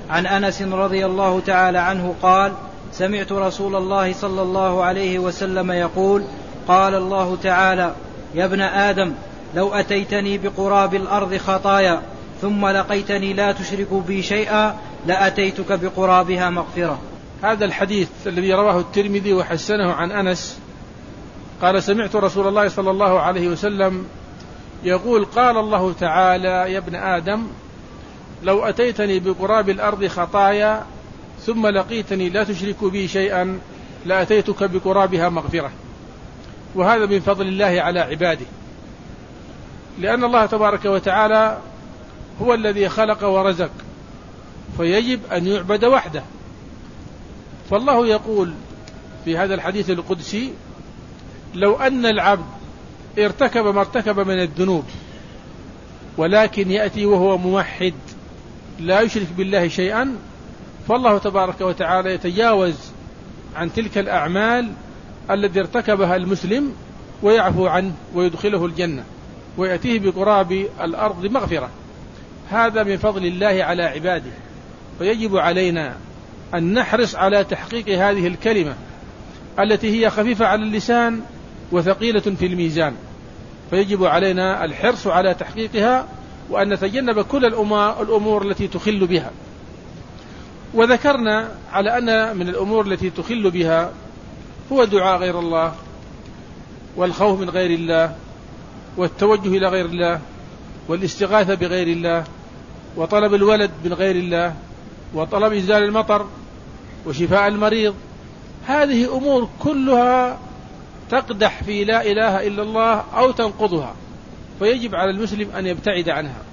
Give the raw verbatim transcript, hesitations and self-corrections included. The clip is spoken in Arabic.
عن أنس رضي الله تعالى عنه قال: سمعت رسول الله صلى الله عليه وسلم يقول: قال الله تعالى: يا ابن آدم لو أتيتني بقراب الأرض خطايا ثم لقيتني لا تشرك بي شيئا لأتيتك بقرابها مغفرة. هذا الحديث الذي رواه الترمذي وحسنه عن أنس قال: سمعت رسول الله صلى الله عليه وسلم يقول: قال الله تعالى: يا ابن آدم لو أتيتني بقراب الأرض خطايا ثم لقيتني لا تشرك بي شيئا لأتيتك بقرابها مغفرة. وهذا من فضل الله على عباده، لأن الله تبارك وتعالى هو الذي خلق ورزق، فيجب أن يعبد وحده. فالله يقول في هذا الحديث القدسي: لو أن العبد ارتكب ما ارتكب من الذنوب ولكن يأتي وهو موحد لا يشرك بالله شيئا، فالله تبارك وتعالى يتجاوز عن تلك الأعمال التي ارتكبها المسلم ويعفو عنه ويدخله الجنة ويأتيه بقراب الأرض مغفرة. هذا من فضل الله على عباده، فيجب علينا أن نحرص على تحقيق هذه الكلمة التي هي خفيفة على اللسان وثقيلة في الميزان، فيجب علينا الحرص على تحقيقها وأن نتجنب كل الأمور التي تخل بها. وذكرنا على أن من الأمور التي تخل بها هو دعاء غير الله، والخوف من غير الله، والتوجه إلى غير الله، والاستغاثة بغير الله، وطلب الولد من غير الله، وطلب إنزال المطر، وشفاء المريض. هذه أمور كلها تقدح في لا إله إلا الله أو تنقضها، فيجب على المسلم أن يبتعد عنها.